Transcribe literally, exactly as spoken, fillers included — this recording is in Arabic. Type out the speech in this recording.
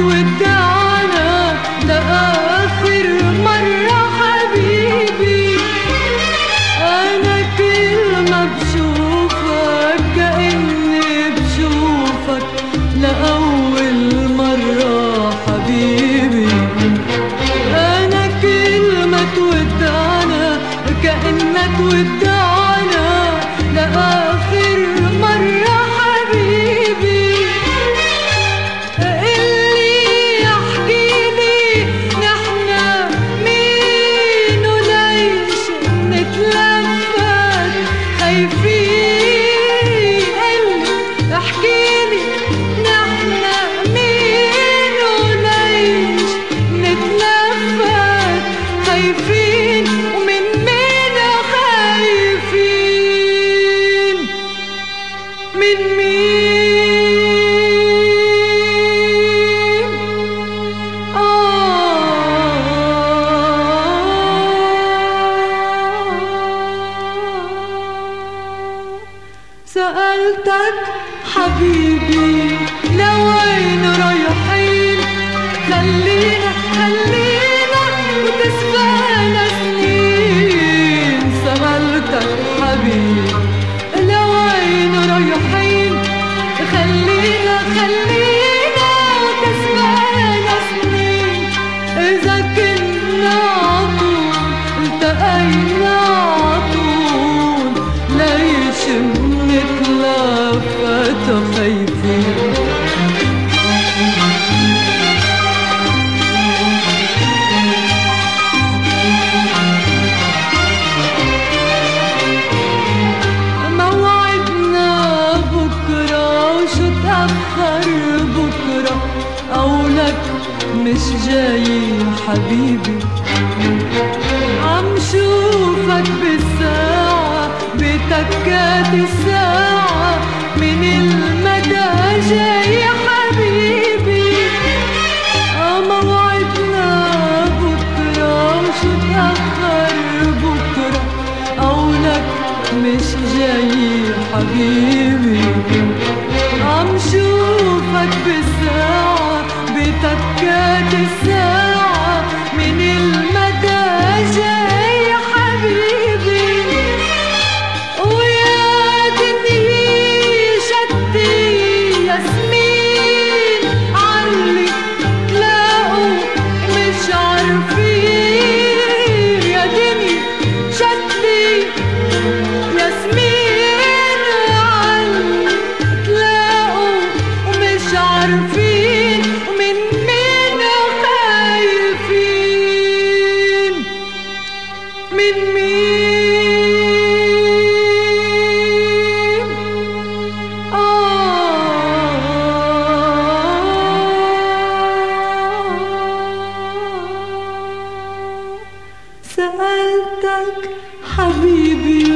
تودعنا لآخر مرة حبيبي. أنا كل ما بشوفك كأني بشوفك لأول مرة حبيبي. أنا كل ما تودعنا كأنك تودعنا لآخر مرة حبيبي. اللي يحكيلي نحنا مين وليش نتلفت خايفين. اللي يحكيلي نحنا مين وليش نتلفت خايفين. ومن مين خايفين؟ من مين؟ آه سألتك حبيبي لوين رايحين؟ خلينا خلينا وتسبقنا سنين. سألتك حبيبي لوين رايحين؟ خلينا خلينا وتسبقنا سنين. إذا كنا عطول التقينا عطول ليش منتلفت خايفين؟ موعدنا بكرة وشو تأخر بكرة قولك مش جاي حبيبي. عم شوفك بالساعة بتكات الساعة من المدى جاي حبيبي. موعدنا بكرة وشو تأخر بكرة قولك مش جاي حبيبي. عم شوفك بالساعة بتكات الساعة من المدى جاي حبيبي. ويا دنيا شتي ياسمين علي تلاقوا مش عارفين. يا دنيا شتي ياسمين علي تلاقوا ومش عارفين. ومن مين خايفين؟ من مين؟ آه سألتك حبيبي